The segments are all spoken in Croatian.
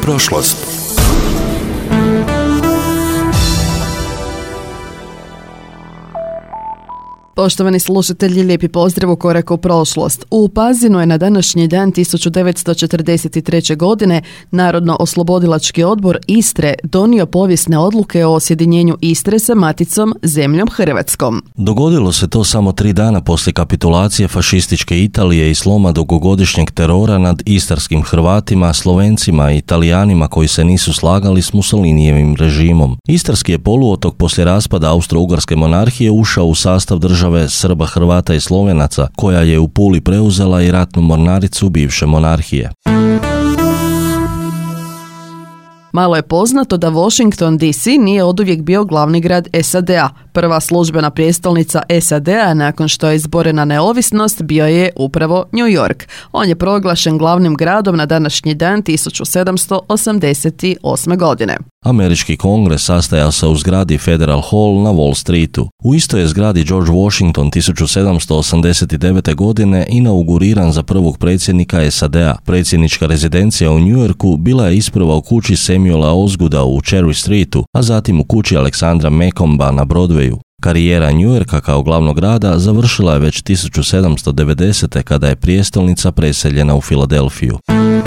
prošlost. Poštovani slušatelji, lijepi pozdrav u Koraku u prošlost. U Pazinu je na današnji dan 1943. godine Narodno-oslobodilački odbor Istre donio povijesne odluke o sjedinjenju Istre sa maticom zemljom Hrvatskom. Dogodilo se to samo 3 dana poslije kapitulacije fašističke Italije i sloma dugogodišnjeg terora nad istarskim Hrvatima, Slovencima i Italijanima koji se nisu slagali s Mussolinijevim režimom. Istarski je poluotok poslije raspada Austro-Ugarske monarhije ušao u sastav države Srba, Hrvata i Slovenaca, koja je u Puli preuzela i ratnu mornaricu bivše monarhije. Malo je poznato da Washington DC nije oduvijek bio glavni grad SAD-a. Prva službena prijestolnica SAD-a nakon što je izborena neovisnost bio je upravo New York. On je proglašen glavnim gradom na današnji dan 1788. godine. Američki kongres sastajao se u zgradi Federal Hall na Wall Streetu. U istoj je zgradi George Washington 1789. godine inauguriran za prvog predsjednika SAD-a. Predsjednička rezidencija u New Yorku bila je isprva u kući Samuela Osgooda u Cherry Streetu, a zatim u kući Aleksandra Macomba na Broadwayu. Karijera New Yorka kao glavnog grada završila je već 1790. kada je prijestolnica preseljena u Filadelfiju.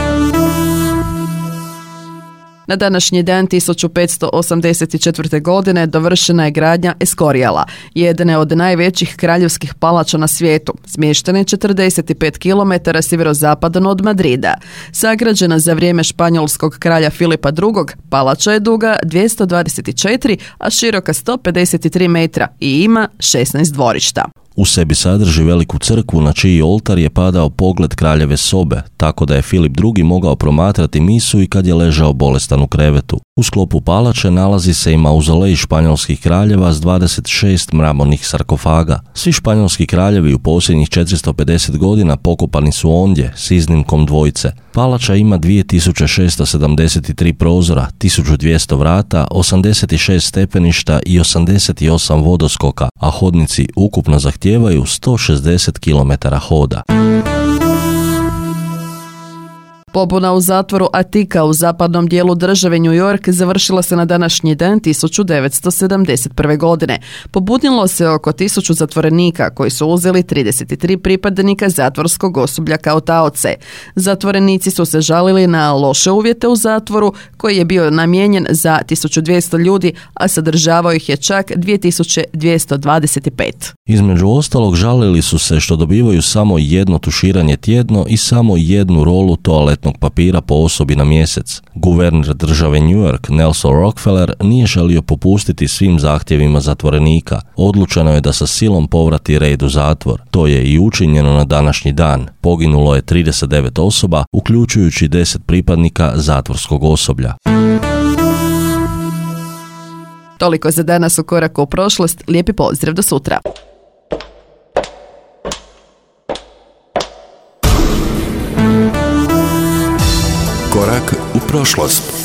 Na današnji dan 1584. godine dovršena je gradnja Escoriala, jedne od najvećih kraljevskih palača na svijetu, smještene 45 km sjeverozapadno od Madrida. Sagrađena za vrijeme španjolskog kralja Filipa II, palača je duga 224, a široka 153 metra i ima 16 dvorišta. U sebi sadrži veliku crkvu na čiji oltar je padao pogled kraljeve sobe, tako da je Filip II mogao promatrati misu i kad je ležao bolestan u krevetu. U sklopu palače nalazi se i mauzolej španjolskih kraljeva s 26 mramornih sarkofaga. Svi španjolski kraljevi u posljednjih 450 godina pokopani su ondje, s iznimkom dvojice. Palača ima 2673 prozora, 1200 vrata, 86 stepeništa i 88 vodoskoka, a hodnici ukupno zahtijevaju 160 km hoda. Pobuna u zatvoru Attica u zapadnom dijelu države New York završila se na današnji dan 1971. godine. Pobunilo se oko 1000 zatvorenika koji su uzeli 33 pripadnika zatvorskog osoblja kao taoce. Zatvorenici su se žalili na loše uvjete u zatvoru koji je bio namijenjen za 1200 ljudi, a sadržavao ih je čak 2225. Između ostalog žalili su se što dobivaju samo jedno tuširanje tjedno i samo jednu rolu toaletnog papira po osobi na mjesec. Guverner države New York Nelson Rockefeller nije želio popustiti svim zahtjevima zatvorenika. Odlučeno je da sa silom povrati red u zatvor. To je i učinjeno na današnji dan. Poginulo je 39 osoba, uključujući 10 pripadnika zatvorskog osoblja. Toliko za danas u Koraku u prošlost. Lijepi pozdrav, do sutra. Korak u prošlost.